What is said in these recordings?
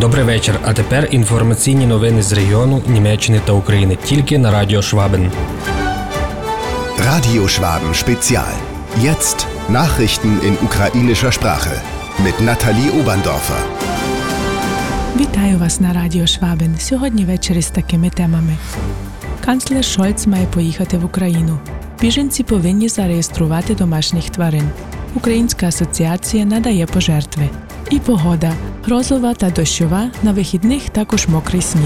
Добрий вечір, а тепер інформаційні новини з регіону, Німеччини та України тільки на Радіо Швабен. Radio Schwaben Spezial. Jetzt Nachrichten in ukrainischer Sprache mit Nathalie Oberndorfer. Вітаю вас на Радіо Швабен. Сьогодні ввечері з такими темами. Канцлер Шольц має поїхати в Україну. Біженці повинні зареєструвати домашніх тварин. Українська асоціація надає пожертви. І погода. Грозова та дощова, на вихідних також мокрий сніг.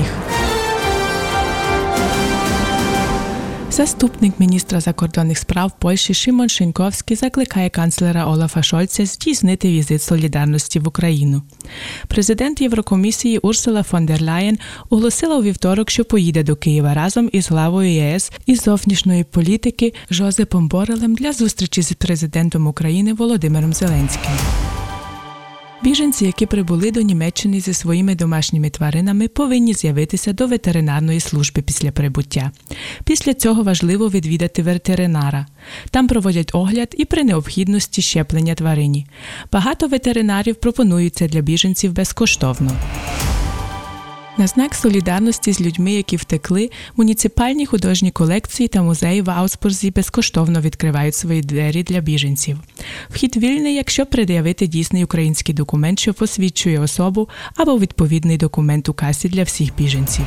Заступник міністра закордонних справ Польщі Шимон Шиньковський закликає канцлера Олафа Шольца здійснити візит солідарності в Україну. Президент Єврокомісії Урсула фон дер Ляєн оголосила у вівторок, що поїде до Києва разом із главою ЄС із зовнішньої політики Жозепом Борелем для зустрічі з президентом України Володимиром Зеленським. Біженці, які прибули до Німеччини зі своїми домашніми тваринами, повинні з'явитися до ветеринарної служби після прибуття. Після цього важливо відвідати ветеринара. Там проводять огляд і при необхідності щеплення тварині. Багато ветеринарів пропонують це для біженців безкоштовно. На знак солідарності з людьми, які втекли, муніципальні художні колекції та музеї в Аускбурзі безкоштовно відкривають свої двері для біженців. Вхід вільний, якщо пред'явити дійсний український документ, що посвідчує особу, або відповідний документ у касі для всіх біженців.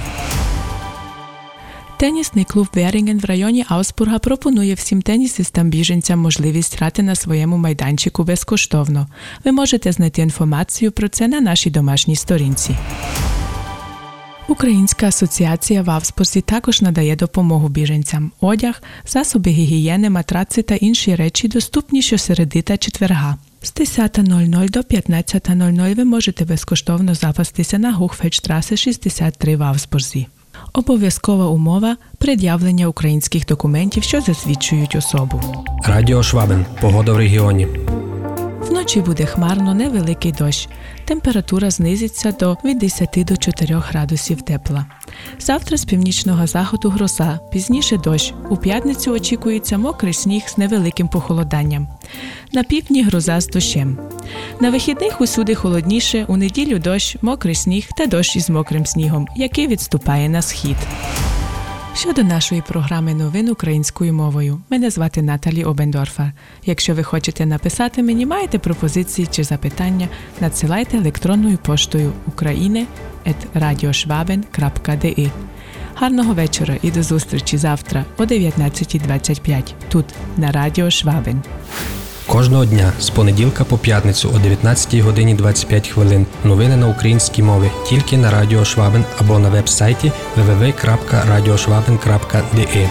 Тенісний клуб Верінген в районі Аусбурга пропонує всім тенісистам-біженцям можливість грати на своєму майданчику безкоштовно. Ви можете знайти інформацію про це на нашій домашній сторінці. Українська асоціація в Аускбурзі також надає допомогу біженцям. Одяг, засоби гігієни, матраци та інші речі доступні щосереди та четверга. З 10:00 до 15:00 ви можете безкоштовно запастися на Гухфельдштрасе 63 в Аускбурзі. Обов'язкова умова – пред'явлення українських документів, що засвідчують особу. Радіо Швабен. Погода в регіоні. Вночі буде хмарно, невеликий дощ. Температура знизиться від 10 до 4 градусів тепла. Завтра з північного заходу гроза, пізніше дощ. У п'ятницю очікується мокрий сніг з невеликим похолоданням. На півдні гроза з дощем. На вихідних усюди холодніше, у неділю дощ, мокрий сніг та дощ із мокрим снігом, який відступає на схід. Щодо нашої програми новин українською мовою. Мене звати Наталі Обендорфер. Якщо ви хочете написати мені, маєте пропозиції чи запитання, надсилайте електронною поштою ukraine@radioschwaben.de. Гарного вечора і до зустрічі завтра о 19:25 тут, на Радіо Швабен. Кожного дня з понеділка по п'ятницю о 19:25 новини на українській мові тільки на Радіо Швабен або на веб-сайті www.radioschwaben.de.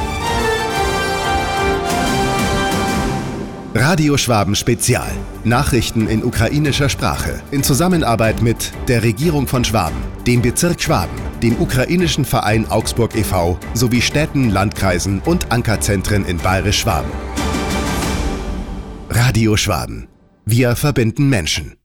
Radio Schwaben Spezial. Nachrichten in ukrainischer Sprache. In Zusammenarbeit mit der Regierung von Schwaben, dem Bezirk Schwaben, dem ukrainischen Verein Augsburg e.V. sowie Städten, Landkreisen und Ankerzentren in Bayerisch Schwaben. Radio Schwaben. Wir verbinden Menschen.